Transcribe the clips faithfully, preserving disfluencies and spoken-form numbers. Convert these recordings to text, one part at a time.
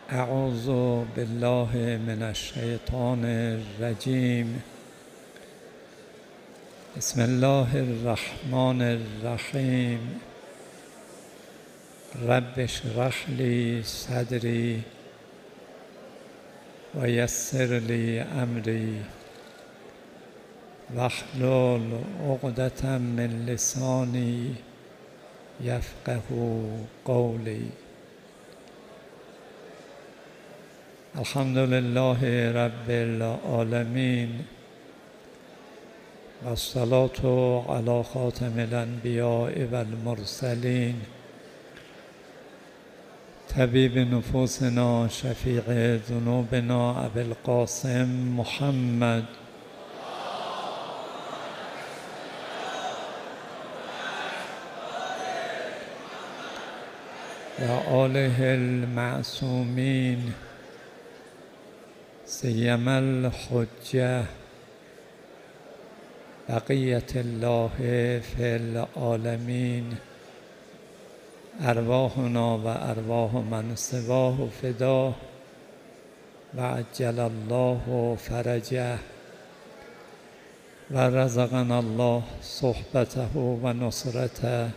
اعوذ بالله من الشیطان الرجیم. بسم الله الرحمن الرحیم. رب اشرح لی صدری و یسر لی امری واحلل عقدة من لسانی یفقه قولی. الحمد لله رب العالمین و الصلاة علی خاتم الانبیاء و المرسلین طبیب نفوسنا شفیع ذنوبنا ابی القاسم محمد و آله المعصومین سیما الحجة بقیة الله فی العالمین. ارواحنا و ارواح من سواه فداه و عجل الله فرجه و رزقنا الله صحبته و نصرته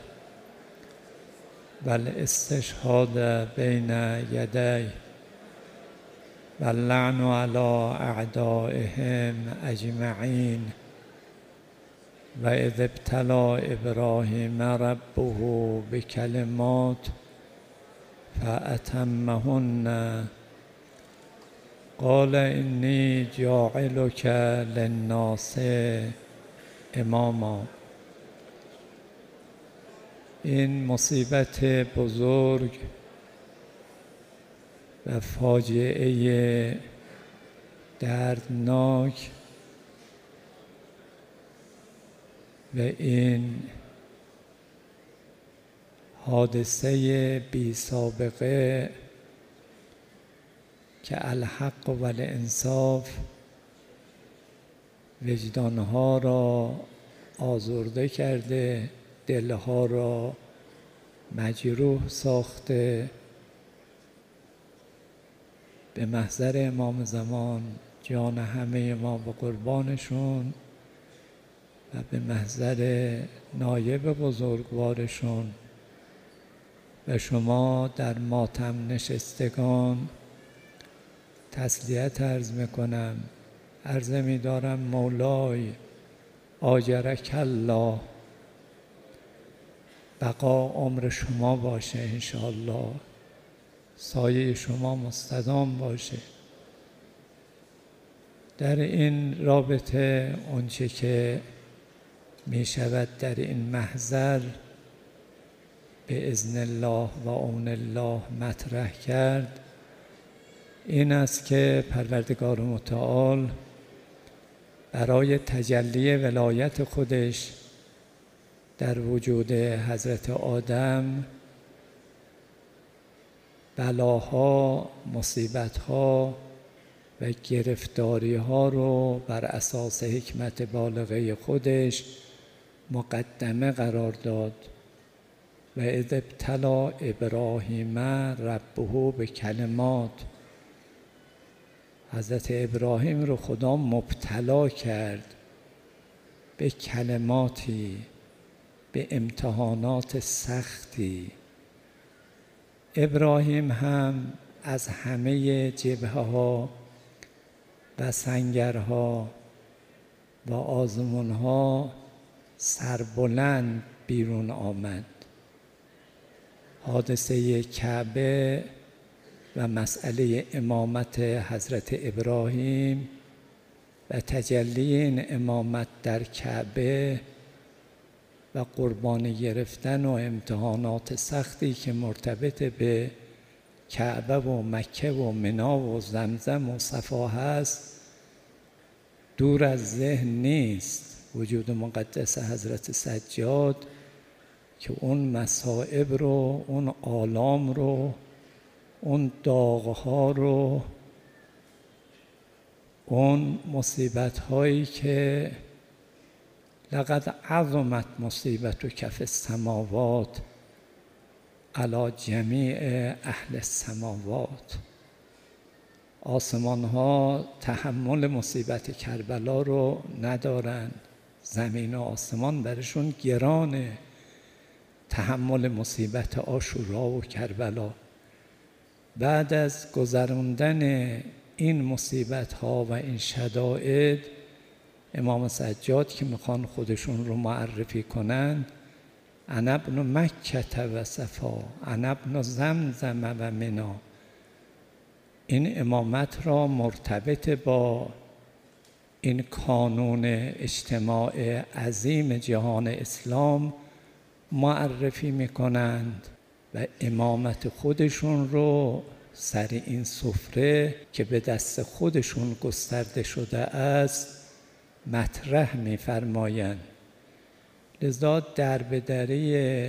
و الاستشهاد بین یدیه و اللعن علی اعدائهم اجمعین. و اذ ابتلی ابراهیم ربه بکلمات فاتمهن قال انی جاعلک للناس اماما. این مصیبت بزرگ و فاجعه دردناک و این حادثه بی سابقه که الحق و الانصاف وجدانها را آزرده کرده، دلها را مجروح ساخته، به محضر امام زمان جان همه ما به قربانشون و به محضر نایب بزرگوارشون و شما در ماتم نشستگان تسلیت عرض میکنم. عرض می‌دارم مولای آجرک الله، بقا عمر شما باشه انشاءالله، سایه شما مستدام باشه. در این رابطه آنچه که می شود در این محضر به اذن الله و عون الله مطرح کرد این است که پروردگار متعال برای تجلی ولایت خودش در وجود حضرت آدم بلاها، مصیبتها و گرفتاریها رو بر اساس حکمت بالغه خودش مقدمه قرار داد. و اذ ابتلی ابراهیم ربه به کلمات، حضرت ابراهیم رو خدا مبتلا کرد به کلماتی، به امتحانات سختی. ابراهیم هم از همه جبهه ها و سنگرها و آزمونها سربلند بیرون آمد. حادثه کعبه و مسئله امامت حضرت ابراهیم و تجلی این امامت در کعبه و قربانی گرفتن و امتحانات سختی که مرتبط به کعبه و مکه و منا و زمزم و صفا هست دور از ذهن نیست. وجود مقدس حضرت سجاد که اون مصائب رو، اون آلام رو، اون داغها رو، اون مصیبت هایی که لقد عظمت مصیبت کف السماوات علی جمیع اهل السماوات، آسمان ها تحمل مصیبت کربلا رو ندارن، زمین و آسمان برشون گرانه تحمل مصیبت عاشورا و کربلا. بعد از گذراندن این مصیبت ها و این شدائد، امام سجاد که میخوان خودشون رو معرفی کنن، انا ابن مکة و صفا، انا ابن زمزم و منا، این امامت را مرتبط با این کانون اجتماع عظیم جهان اسلام معرفی میکنند و امامت خودشون رو سر این سفره که به دست خودشون گسترده شده است مطرح می‌فرمایند. لذا دربدری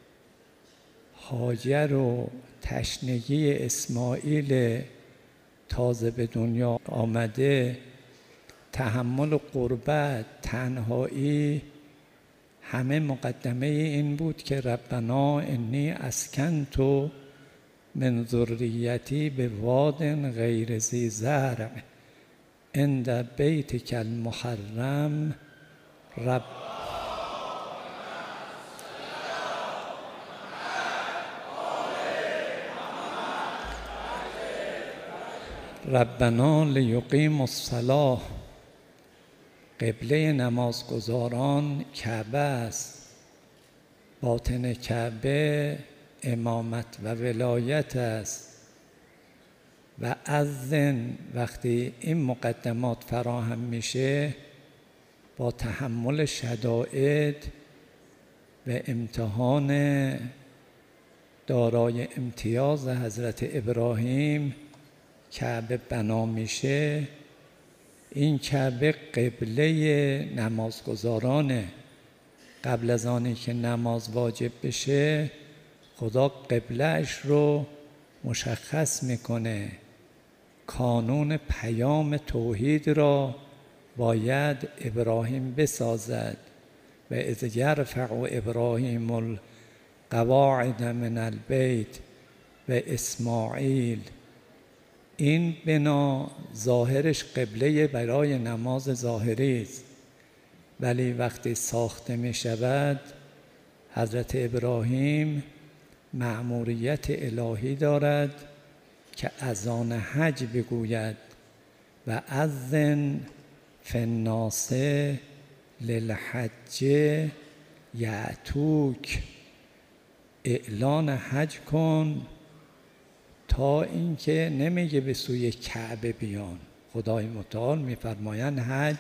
هاجر و تشنگی اسماعیل تازه به دنیا آمده، تحمل غربت، تنهایی، همه مقدمه این بود که ربنا انی اسکنت من ذریتی به واد غیر ذی زرع عند بیتک المحرم رب ربنا لیقیموا الصلاة. قبله نمازگزاران کعبه است، باطن کعبه امامت و ولایت است. و اذن وقتی این مقدمات فراهم میشه، با تحمل شدائد و امتحان دارای امتیاز حضرت ابراهیم کعبه بنا میشه. این کعبه قبله نمازگزارانه. قبل از آنی که نماز واجب بشه، خدا قبلهش رو مشخص میکنه. کانون پیام توحید را باید ابراهیم بسازد. و اذ یرفع ابراهیم القواعد من البیت و اسماعیل، این بنا ظاهرش قبله برای نماز ظاهری است، ولی وقتی ساخته می شود حضرت ابراهیم مأموریت الهی دارد که اذان حج بگوید و اذن فی الناس للحج یأتوک، اعلان حج کن، تا اینکه نمیگه به سوی کعبه بیان. خدای متعال میفرمایند حج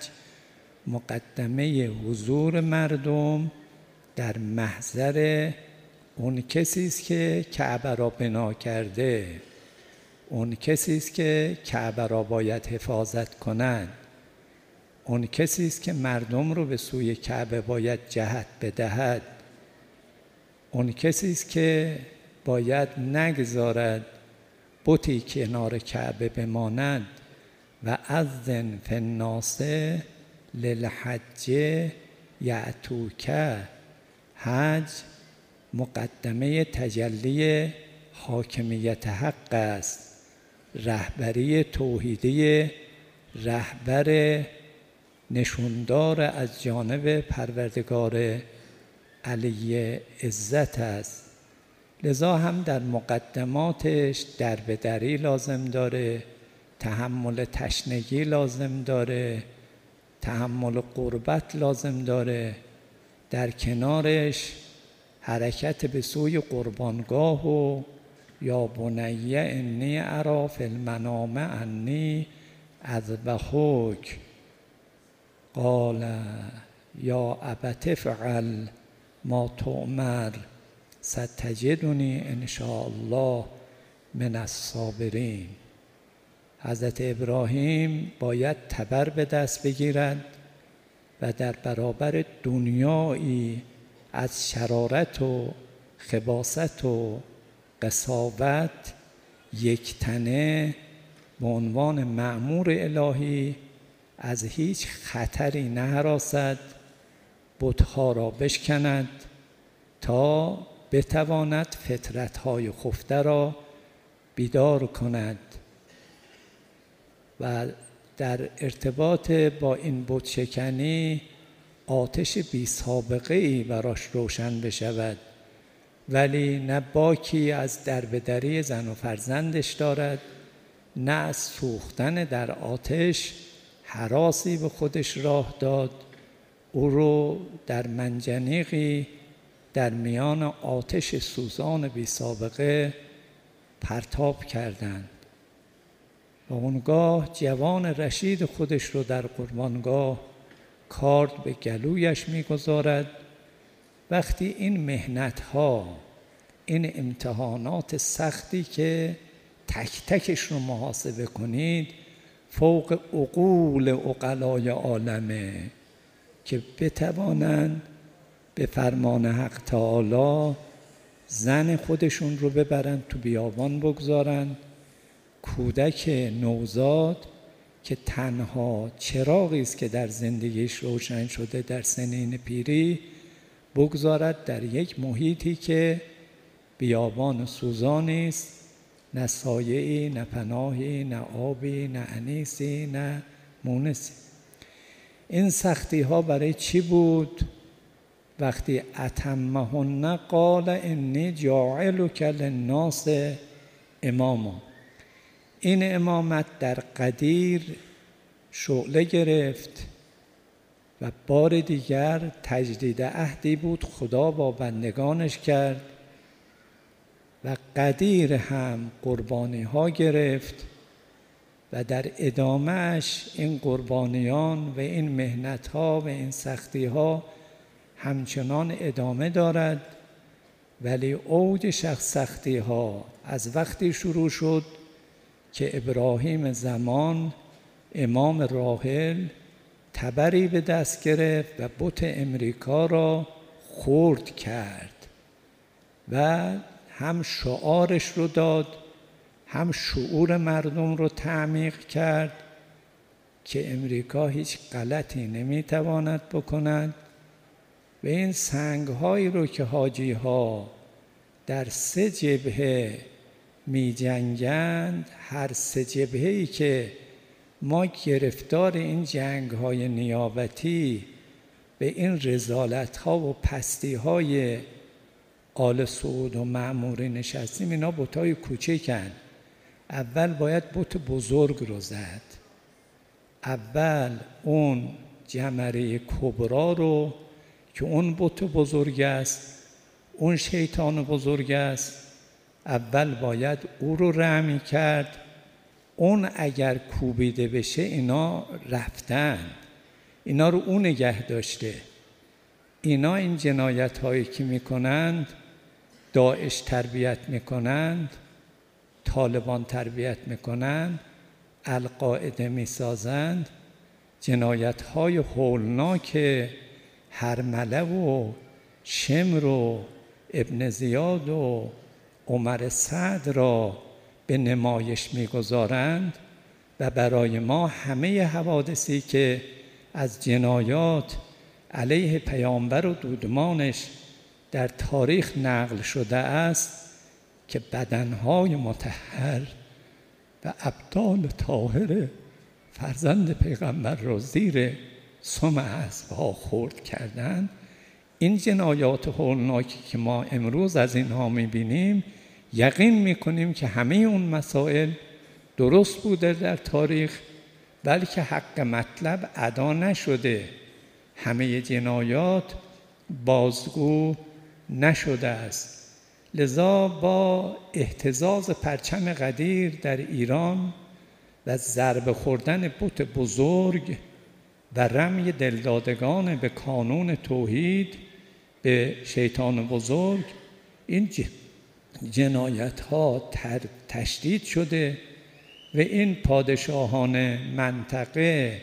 مقدمه حضور مردم در محضر اون کسی است که کعبه را بنا کرده، اون کسی است که کعبه را باید حفاظت کند، اون کسی است که مردم رو به سوی کعبه باید جهت بدهد، اون کسی است که باید نگذارد بتی کنار کعبه بماند. و اذن فی الناس للحج یأتوک، حج مقدمه تجلی حاکمیت حق است، رهبری توحیدی، رهبر نشوندار از جانب پروردگار علی عزت است. لذا هم در مقدماتش دربدری لازم داره، تحمل تشنگی لازم داره، تحمل غربت لازم داره، در کنارش حرکت به سوی قربانگاه و یا بنی انی اری فی المنام انی اذبحک قال یا ابت افعل ما تؤمر ستجدنی ان شاء الله من الصابرین. حضرت ابراهیم باید تبر به دست بگیرد و در برابر دنیایی از شرارت و خباثت و قساوت یک تنه به عنوان مأمور الهی از هیچ خطری نهراسد، بت‌ها را بشکند تا بتواند فطرت‌های خفته را بیدار کند. و در ارتباط با این بت شکنی آتش بی سابقه ای براش روشن بشود، ولی نه باکی از دربدری زن و فرزندش دارد، نه از سوختن در آتش هراسی به خودش راه داد. او رو در منجنیقی در میان آتش سوزان بی سابقه پرتاب کردند و اونگاه جوان رشید خودش رو در قربانگاه کارد به گلویش میگذارد. وقتی این مهنت‌ها، این امتحانات سختی که تک تکش رو محاسبه کنید فوق عقول عقلای عالمه که بتوانند به فرمان حق تعالی زن خودشون رو ببرن تو بیابان بگذارن، کودک نوزاد که تنها چراغی است که در زندگیش روشن شده در سنین پیری بگذارد در یک محیطی که بیابان سوزانی است، نه سایه‌ای، نه پناهی، نه آبی، نه انیسی، نه مونسی. این سختی ها برای چی بود؟ وقتی اتمهن قال انی جاعلک للناس اماما. این امامت در قدیر شعله گرفت و بار دیگر تجدید عهدی بود خدا با بندگانش کرد و قدیر هم قربانی ها گرفت و در ادامهش این قربانیان و این مهنت ها و این سختی ها همچنان ادامه دارد. ولی اوج شخص سختی ها از وقتی شروع شد که ابراهیم زمان امام راحل تبری به دست گرفت و بت امریکا را خرد کرد و هم شعارش رو داد، هم شعور مردم رو تعمیق کرد که امریکا هیچ غلطی نمیتواند بکند. و این سنگ‌هایی رو که حاجی ها در سه جبهه می جنگند، هر سه جبهه‌ای که ما گرفتار این جنگ‌های نیابتی به این رذالت‌ها و پستی‌های آل سعود و معموری نشستیم، اینا بت‌های کوچکن. اول باید بت بزرگ رو زد. اول اون جمره کبرا رو که اون بت بزرگ است، اون شیطان بزرگ است، اول باید او رو رمی کرد. اون اگر کوبیده بشه اینا رفتن، اینا رو اون نگه داشته. اینا این جنایت هایی که میکنند، داعش تربیت میکنند، طالبان تربیت میکنند، القاعده میسازند، جنایت های هولناک هرمله و شمر و ابن زیاد و عمر سعد را به نمایش میگذارند و برای ما همه حوادثی که از جنایات علیه پیامبر و دودمانش در تاریخ نقل شده است که بدنهای مطهر و ابدان طاهر فرزند پیغمبر را زیر سم اسب‌ها خرد کردند. این جنایات هولناکی که ما امروز از اینها می‌بینیم، یقین می‌کنیم که همه اون مسائل درست بوده در تاریخ، بلکه حق مطلب ادا نشده، همه جنایات بازگو نشده است. لذا با اهتزاز پرچم قدیر در ایران و ضربه خوردن بت بزرگ و رمی دلدادگان به کانون توحید به شیطان بزرگ، این جنایت ها تشدید شده و این پادشاهان منطقه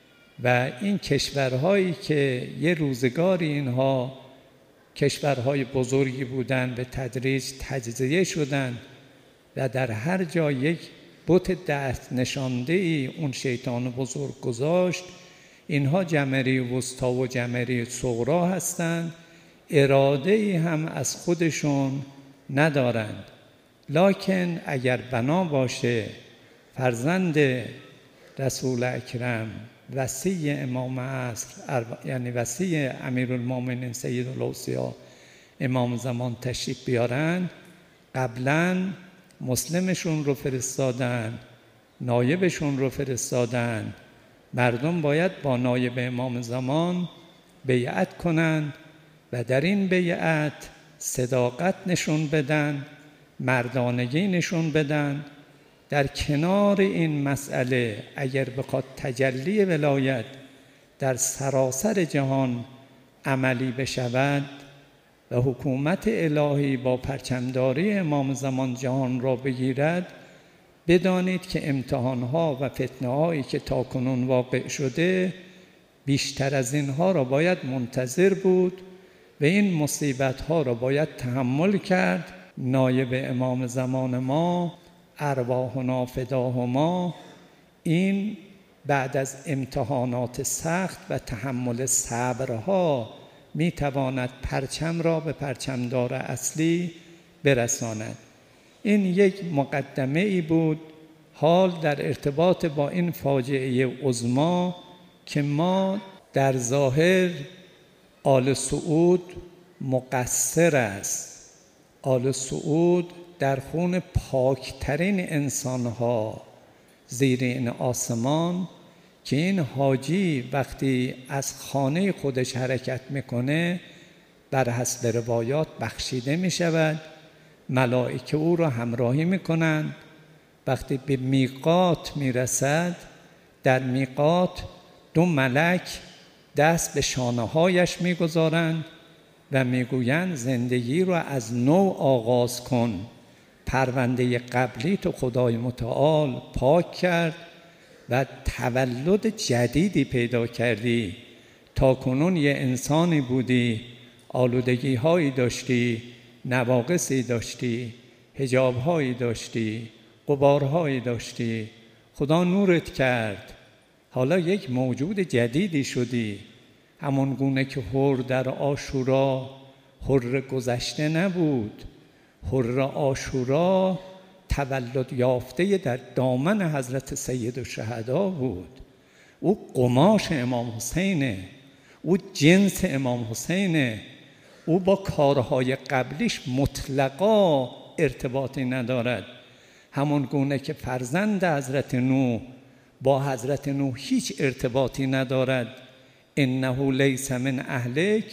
و این کشورهایی که یه روزگاری اینها کشورهای بزرگی بودند به تدریج تجزیه شدند و در هر جا یک بت دست نشانده ای اون شیطان بزرگ گذاشت. اینها جمری وسطا و جمری صغرا هستند، اراده ای هم از خودشون ندارند. لکن اگر بنا باشه فرزند رسول اکرم وصی امام عصر یعنی وصی امیرالمومنین سید الاوصیا امام زمان تشریف بیارن، قبلا مسلمشون رو فرستادن، نایبشون رو فرستادن. مردم باید با نایب امام زمان بیعت کنند و در این بیعت صداقت نشون بدن، مردانگی نشون بدن. در کنار این مسئله اگر بخواد تجلی ولایت در سراسر جهان عملی بشود و حکومت الهی با پرچمداری امام زمان جهان را بگیرد، بدانید که امتحانها و فتنه‌هایی که تاکنون واقع شده بیشتر از اینها را باید منتظر بود و این مصیبت‌ها را باید تحمل کرد. نایب امام زمان ما ارواحنا فداهما، این بعد از امتحانات سخت و تحمل صبرها میتواند پرچم را به پرچمدار اصلی برساند. این یک مقدمه ای بود حال در ارتباط با این فاجعه عظما که ما در ظاهر آل سعود مقصر است. آل سعود در خون پاکترین انسانها زیر این آسمان که این حاجی وقتی از خانه خودش حرکت میکنه بر حسب روایات بخشیده میشود، ملائکه او را همراهی میکنند. وقتی به میقات میرسد، در میقات دو ملک دست به شانه هایش میگذارند و میگویند زندگی را از نو آغاز کن، پرونده قبلی تو خدای متعال پاک کرد و تولد جدیدی پیدا کردی. تا کنون یه انسانی بودی، آلودگی هایی داشتی، نواقصی داشتی، حجاب هایی داشتی، غبارهایی داشتی، خدا نورت کرد، حالا یک موجود جدیدی شدی. همون گونه که حر در عاشورا حر گذشته نبود، حر عاشورا تولد یافته در دامن حضرت سید الشهدا بود. او قماش امام حسینه، او جنس امام حسینه، او با کارهای قبلیش مطلقا ارتباطی ندارد. همون گونه که فرزند حضرت نوح با حضرت نوح هیچ ارتباطی ندارد، انه لیس من اهلک،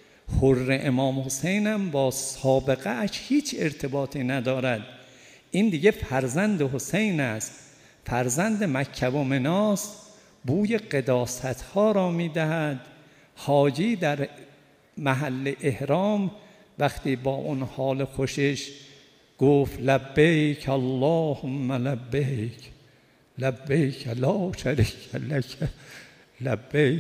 حر امام حسینم با سابقه اش هیچ ارتباطی ندارد. این دیگه فرزند حسین است، فرزند مکه و مناست، بوی قداست ها را می دهد. حاجی در محل احرام وقتی با اون حال خوشش گفت لبیک اللهم لبیک لبیک لا شریک لک لبیک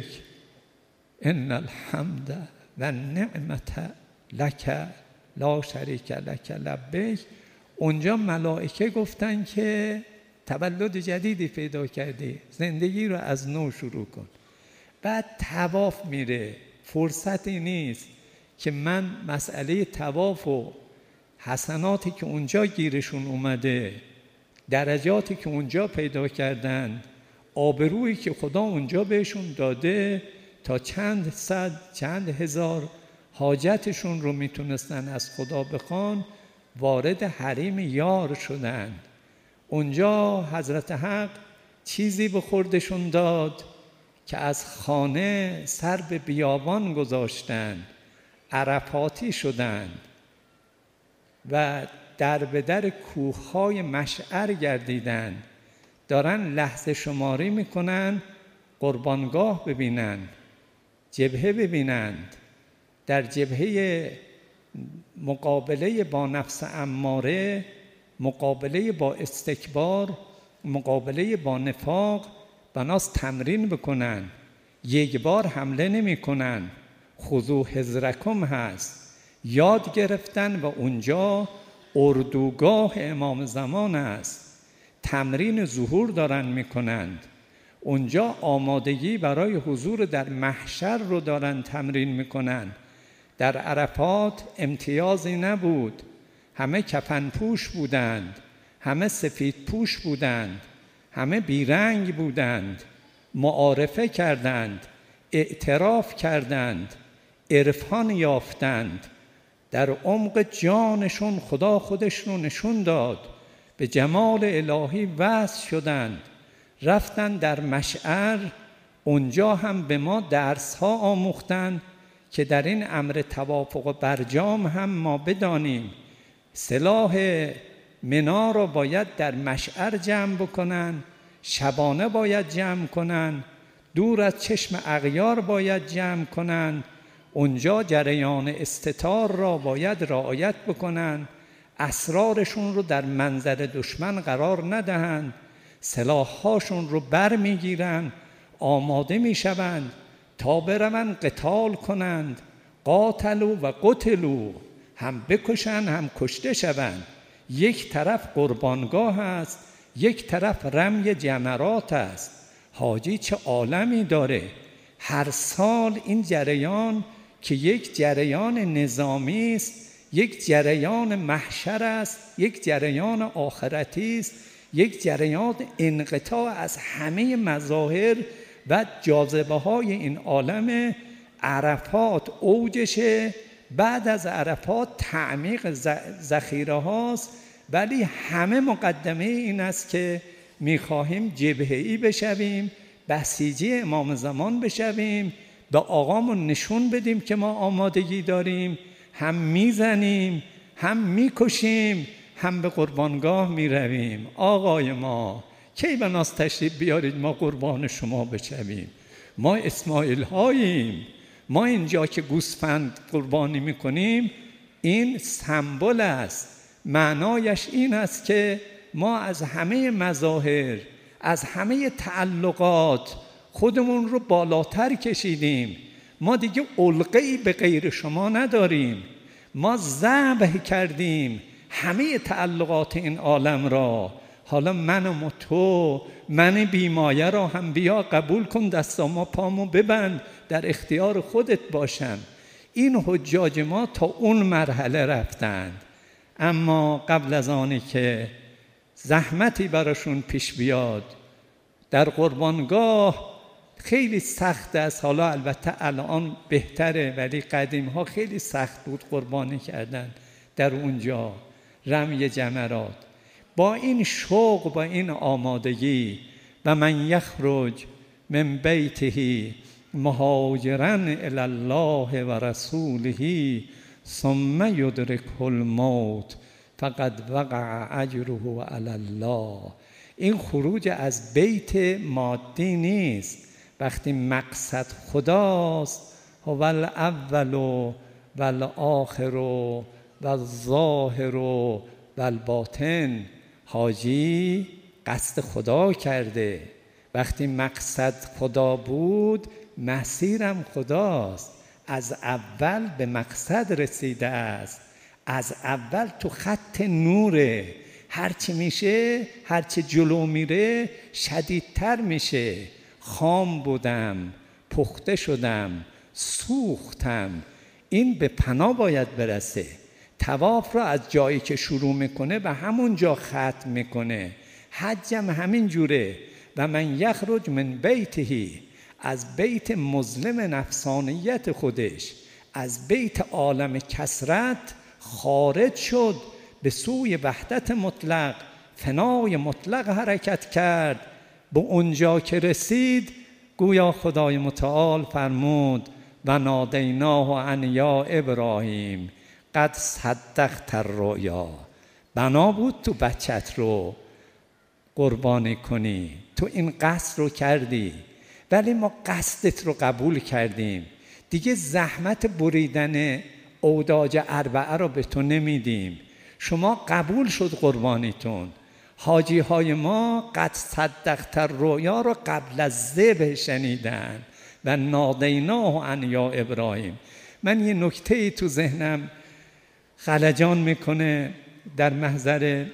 ان الحمد و النعمت لک لا شریک لک لبیک، اونجا ملائکه گفتن که تولد جدیدی پیدا کردی، زندگی رو از نو شروع کن. بعد طواف میره، فرصتی نیست که من مسئله طواف و حسناتی که اونجا گیرشون اومده، درجاتی که اونجا پیدا کردن، آبرویی که خدا اونجا بهشون داده تا چند صد چند هزار حاجتشون رو میتونستن از خدا بخوان، وارد حریم یار شدن. اونجا حضرت حق چیزی به خوردشون داد که از خانه سر به بیابان گذاشتن، عرفاتی شدند و در به در کوههای مشعر گردیدن، دارن لحظه شماری میکنن قربانگاه ببینن، جبهه ببینند. در جبهه مقابله با نفس اماره، مقابله با استکبار، مقابله با نفاق، بناس تمرین بکنن، یک بار حمله نمی کنن. خذوا حذرکم هست، یاد گرفتن و اونجا اردوگاه امام زمان است، تمرین ظهور دارن میکنند. اونجا آمادگی برای حضور در محشر رو دارن تمرین میکنن. در عرفات امتیازی نبود، همه کفن پوش بودند، همه سفید پوش بودند، همه بیرنگ بودند، معارفه کردند، اعتراف کردند، عرفان یافتند. در عمق جانشون خدا خودش رو نشون داد، به جمال الهی وصل شدند، رفتن در مشعر. اونجا هم به ما درس ها آموختند که در این امر توافق و برجام هم ما بدانیم سلاح منا را باید در مشعر جمع بکنن، شبانه باید جمع کنن، دور از چشم اغیار باید جمع کنن، اونجا جریان استتار را باید رعایت بکنن، اسرارشون رو در منظر دشمن قرار ندهند، سلاح‌هاشون رو بر میگیرن، آماده میشوند تا بروند قتال کنند. قاتلوا و قتلوا، هم بکشن هم کشته شوند. یک طرف قربانگاه است، یک طرف رمی جمرات است. حاجی چه عالمی داره. هر سال این جریان که یک جریان نظامی است، یک جریان محشر است، یک جریان آخرتی است، یک جریان انقطاع از همه مظاهر و جاذبه های این عالم. عرفات اوجشه، بعد از عرفات تعمیق ذخیره هاست، ولی همه مقدمه این است که میخواهیم جبهه‌ای بشویم، بسیجی امام زمان بشویم، به آقامون نشون بدیم که ما آمادگی داریم، هم میزنیم هم میکشیم هم به قربانگاه میرویم. آقای ما کی به ناز تشریف بیارید ما قربان شما بشویم. ما اسماعیل هاییم. ما اینجا که گوسفند قربانی میکنیم این سمبل است، معنایش این است که ما از همه مظاهر، از همه تعلقات خودمون رو بالاتر کشیدیم. ما دیگه علقه‌ای به غیر شما نداریم. ما ذبح کردیم همه تعلقات این عالم را. حالا من و تو، من بیمایه را هم بیا قبول کن، دستامو پامو ببند، در اختیار خودت باشم. این حجاج ما تا اون مرحله رفتند، اما قبل از آنی که زحمتی براشون پیش بیاد در قربانگاه خیلی سخت است. حالا البته الان بهتره، ولی قدیم ها خیلی سخت بود قربانی کردن در اونجا، رمی جمرات. با این شوق، با این آمادگی، و من یخرج من بیته مهاجرا الی الله و رسوله ثم یدرکه الموت فقد وقع اجره علی الله. این خروج از بیت مادی نیست. وقتی مقصد خداست، هو الاول و الآخر و الظاهر و الباطن. حاجی قصد خدا کرده. وقتی مقصد خدا بود، مسیرم خداست. از اول به مقصد رسیده است. از اول تو خط نوره. هرچی میشه، هرچی جلو میره شدیدتر میشه. خام بودم، پخته شدم، سوختم. این به پناه باید برسه. طواف را از جایی که شروع میکنه به همون جا ختم میکنه. حجم همین جوره. و من یخرج من بیته، از بیت مظلم نفسانیت خودش، از بیت عالم کثرت خارج شد، به سوی وحدت مطلق، فنای مطلق حرکت کرد. به اونجا که رسید، گویا خدای متعال فرمود و نادیناه ان یا ابراهیم قد صدقت الرؤیا. بنا بود تو بچت رو قربانی کنی، تو این قصد رو کردی، ولی ما قصدت رو قبول کردیم. دیگه زحمت بریدن اوداج اربعه رو به تو نمیدیم. شما قبول شد قربانیتون. حاجی های ما قد صدقت الرؤیا رو قبل از ذبح شنیدن و نادیناه ان یا ابراهیم. من یه نکته تو ذهنم خلجان میکنه. در محضر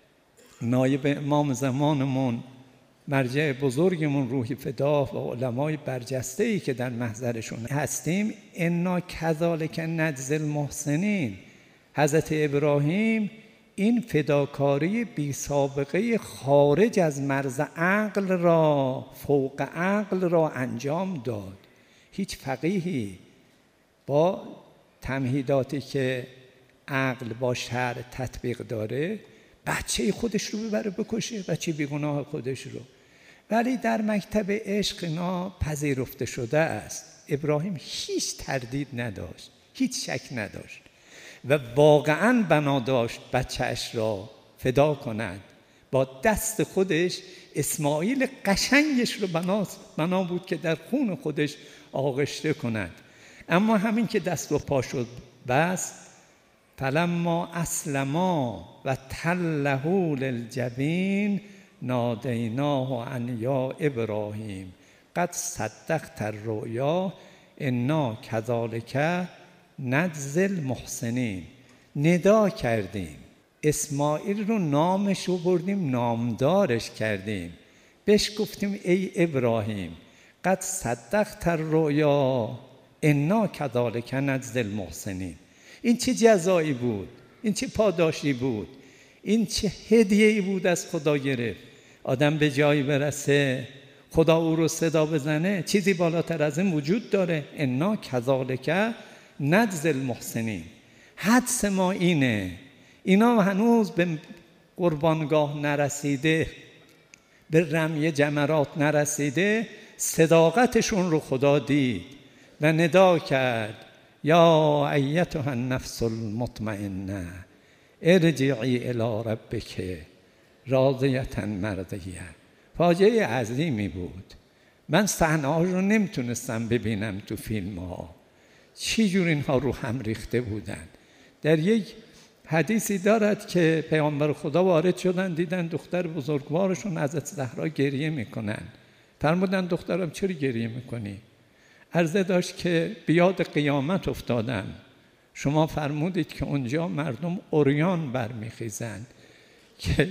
نایب امام زمانمون، مرجع بزرگمون روحی فداه و علمای برجسته‌ای که در محضرشون هستیم، انا کذالک نجزی المحسنین. حضرت ابراهیم این فداکاری بی سابقه خارج از مرز عقل را، فوق عقل را انجام داد. هیچ فقیهی با تمهیداتی که عقل با شرع تطبیق داره بچه خودش رو ببره بکشه، بچه بیگناه خودش رو. ولی در مکتب عشق اینا پذیرفته شده است. ابراهیم هیچ تردید نداشت، هیچ شک نداشت و واقعاً بنا داشت بچه‌اش را فدا کند. با دست خودش اسماعیل قشنگش رو بنا, بنا بود که در خون خودش آغشته کند. اما همین که دست و پا شد بس، فلما اسلما و تله للجبین نادیناه ان یا ابراهیم قد صدقت الرؤیا انا کذالک نجزی المحسنین. ندا کردیم، اسماعیل رو نامش رو بردیم، نامدارش کردیم، بهش گفتیم ای ابراهیم قد صدقت الرؤیا انا کذالک نجزی المحسنین. این چه جزایی بود؟ این چه پاداشی بود؟ این چه هدیه‌ای بود از خدا گرفت؟ آدم به جایی برسه خدا او رو صدا بزنه، چیزی بالاتر از این وجود داره؟ انا کذالک نجزی المحسنین. حدس ما اینه، اینا هنوز به قربانگاه نرسیده، به رمی جمرات نرسیده، صداقتشون رو خدا دید و ندا کرد یا ایتها النفس المطمئنه ارجعی الی ربک راضیة مرضیه. فاجعه عظیمی بود. من صحنه ها رو نمیتونستم ببینم تو فیلم ها، چی جور اینها رو هم ریخته بودن. در یک حدیثی دارد که پیامبر خدا وارد شدن، دیدن دختر بزرگوارشون حضرت زهرا گریه میکنن. فرمودن دخترم چرا گریه میکنی؟ عرضه داشت که بیاد قیامت افتادم، شما فرمودید که اونجا مردم عریان برمیخیزن، که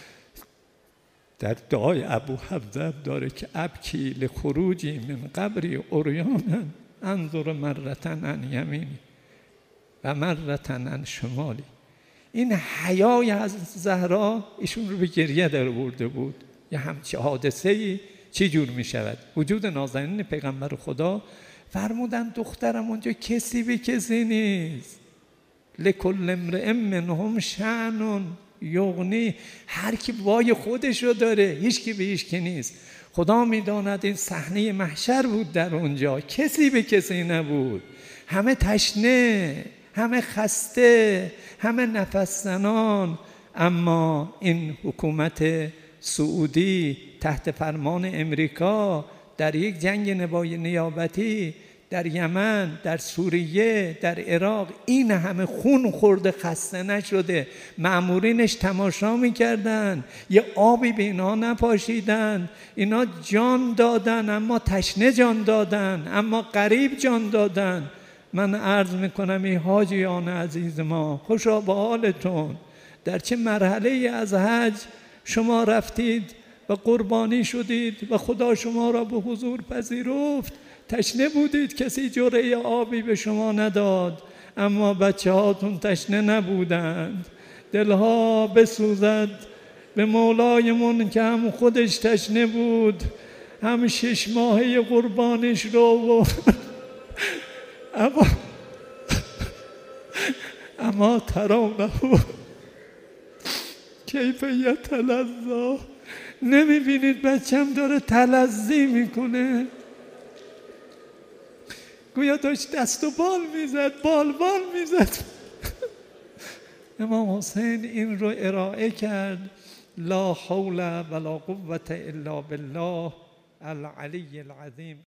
در دعای ابو حفظه داره که ابکی لخروجی من قبری عریانا انظر مرتن عن یمینی و مرتن عن شمالی. این حیای از زهرا ایشون رو به گریه در برده بود. یه همچه حادثه‌ای چی جور می شود؟ وجود نازنین پیغمبر خدا. فرمودن دخترم اونجا کسی به کسی نیست، لکل امرئ منهم شأن یغنی. هر کی وای خودش رو داره، هیچ کی به هیچ کی نیست. خدا میداند این صحنه محشر بود در اونجا، کسی به کسی نبود، همه تشنه، همه خسته، همه نفس زنان. اما این حکومت سعودی تحت فرمان امریکا در یک جنگ نیابتی در یمن، در سوریه، در عراق، این همه خون خورده خسته نشده. مأمورینش تماشا میکردن، یه آبی به اینا نپاشیدن. اینا جان دادن، اما تشنه جان دادن، اما غریب جان دادن. من عرض میکنم ای حاجیان عزیز ما، خوشا به حالتون. در چه مرحله از حج شما رفتید و قربانی شدید و خدا شما را به حضور پذیرفت. تشنه بودید، کسی جرعه آبی به شما نداد، اما بچه هاتون تشنه نبودند. دلها بسوزد به مولایمون که هم خودش تشنه بود، هم شش ماهه قربانش رو و اما اما ترونه کیف یتلظی. نمیبینید بچم داره تلظی میکنه؟ گویا داشت دست و بال میزد، بال بال میزد. امام حسین این رو ارائه کرد. لا حول ولا قوة الا بالله العلی العظیم.